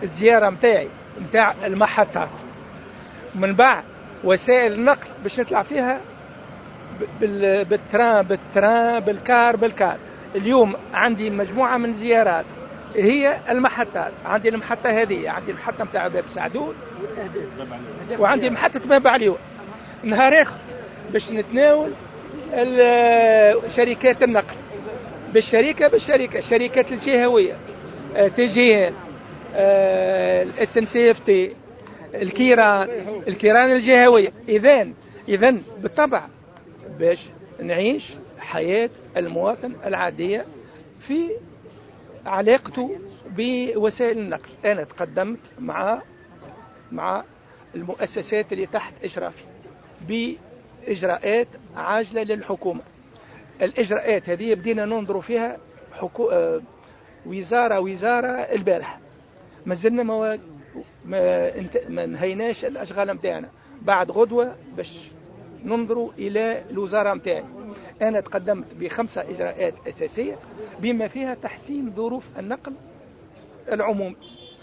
الزيارة متاع المحطات، من بعد وسائل النقل باش نطلع فيها بالكار. اليوم عندي مجموعة من زيارات هي المحطات. عندي المحطة هذه، عندي المحطة متاع باب سعدون، وعندي محطة باب عليون. نهار آخر باش نتناول شركات النقل الشركات الجهوية، TGN، SNCF، الكيران الجهوية. إذن بالطبع باش نعيش حياة المواطن العادية في علاقته بوسائل النقل. أنا تقدمت مع المؤسسات اللي تحت إشرافي بإجراءات عاجلة للحكومة. الإجراءات هذه بدينا ننظر فيها وزارة البارح. ما زلنا ما نهيناش الأشغال متاعنا. بعد غدوة باش ننظروا إلى الوزارة متاعي. أنا تقدمت ب5 إجراءات أساسية بما فيها تحسين ظروف النقل العمومي.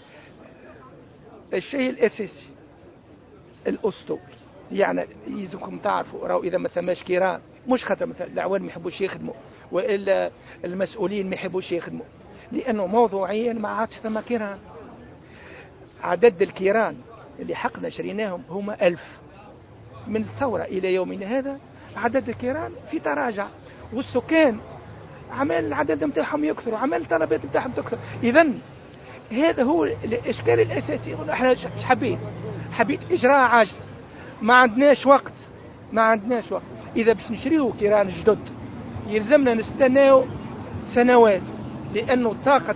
الشيء الأساسي الأسطول، يعني يجبكم تعرفوا راهو إذا ما ثماش كيران، مش خاطر مثلا العوان ما يحبوش يخدموا وإلا المسؤولين ما يحبوش يخدموا، لأنه موضوعيا ما عادش ثم كيران. عدد الكيران اللي حقنا شريناهم هما 1000. من الثورة إلى يومنا هذا عدد الكيران في تراجع، والسكان عمال العدد متاعهم يكثر، وعمال الطلبات متاعهم تكثر. إذن هذا هو الإشكال الأساسي. احنا حبيت إجراء عاجل. ما عندناش وقت. إذا باش نشريو كيران جدد يلزمنا نستناو سنوات، لأنه طاقة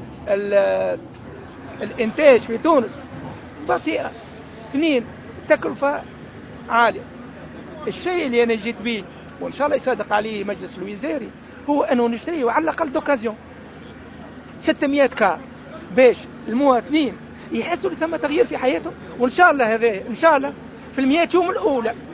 الإنتاج في تونس بطيئة. 2، تكلفة عالية. الشيء اللي أنا جيت به وإن شاء الله يصادق عليه مجلس الوزاري هو أنه نشتريه على الأقل دوكازيون 600 كار، باش المواطنين يحسوا ثم تغيير في حياتهم. وإن شاء الله هذا إن شاء الله في 100 يوم الأولى